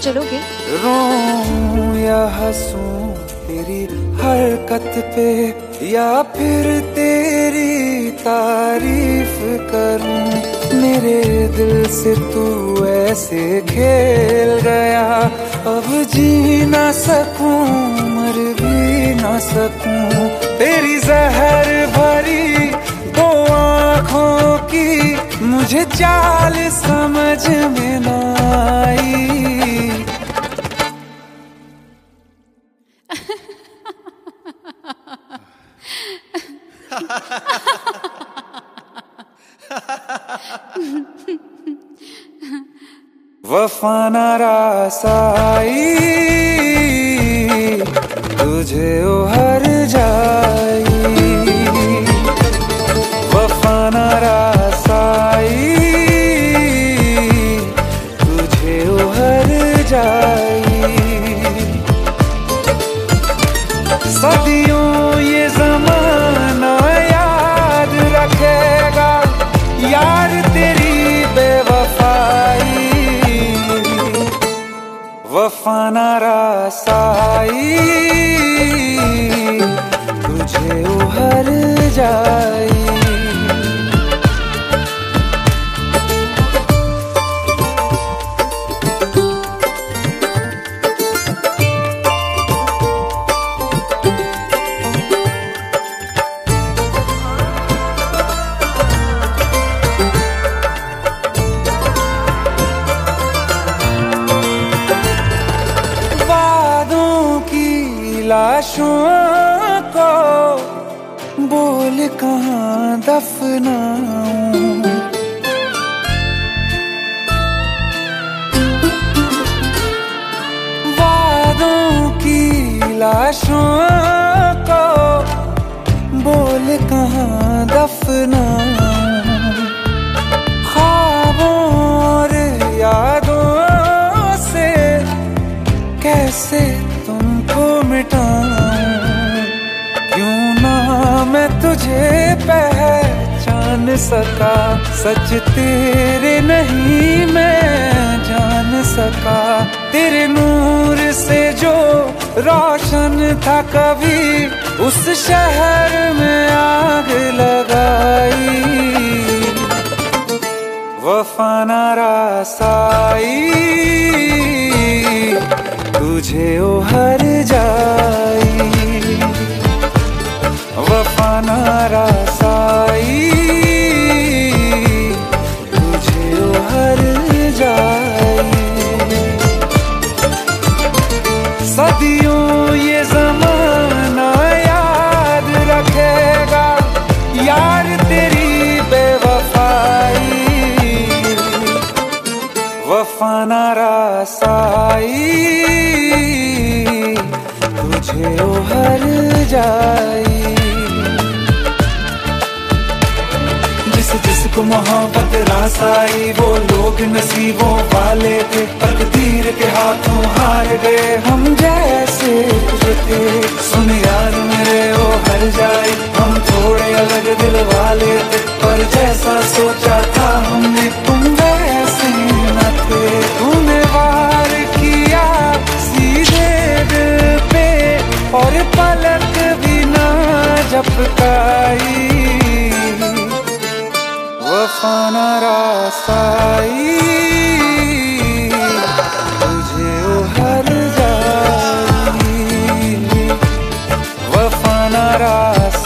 चलोगे? रोऊं या हंसूं तेरी हरकत पे, या फिर तेरी तारीफ करूं। मेरे दिल से तू ऐसे खेल गया, अब जी ना सकूं मर भी ना सकूं। तेरी जहर भरी दो आँखों की मुझे चाल समझ में ना आई। वफा ना रास आई, तुझे उहर जाई। वफा ना रास आई, तुझे उहर जाई। सदियों ये ज़माना याद रखेगा यार तेरी बेवफाई। वफा ना रास आई, तुझे उहर जाई। लाशों को बोल कहाँ दफनाऊं, वादों की लाशों को बोल कहाँ दफनाऊं। ख्वाबों और यादों से कैसे तुमको मिटाऊं। क्यों ना मैं तुझे पहचान सका, सच तेरे नहीं मैं जान सका। तेरे नूर से जो रोशन था कभी, उस शहर में आग लगाई। वफा ना रास आई, तुझे उहर जाई। वफा ना रास आई, तुझे उहर जाई। सदियों ये ज़माना याद रखेगा यार तेरी बेवफाई। वफा ना रास आई, तुझे उहर जाई। जिसको मोहब्बत रास आई, वो लोग नसीबों वाले थे। तकदीर के हाथों हार गए हम जैसे थे। सुन यार मेरे वो हर जाई, हम थोड़े अलग दिल वाले थे। पर जैसा सोचा था हमने तुम वैसे न थे। तूने वार किया सीधे दिल पे, और पलक भी ना झपकाई। वफा ना रास आई, तुझे उहर जाई। वफा ना रास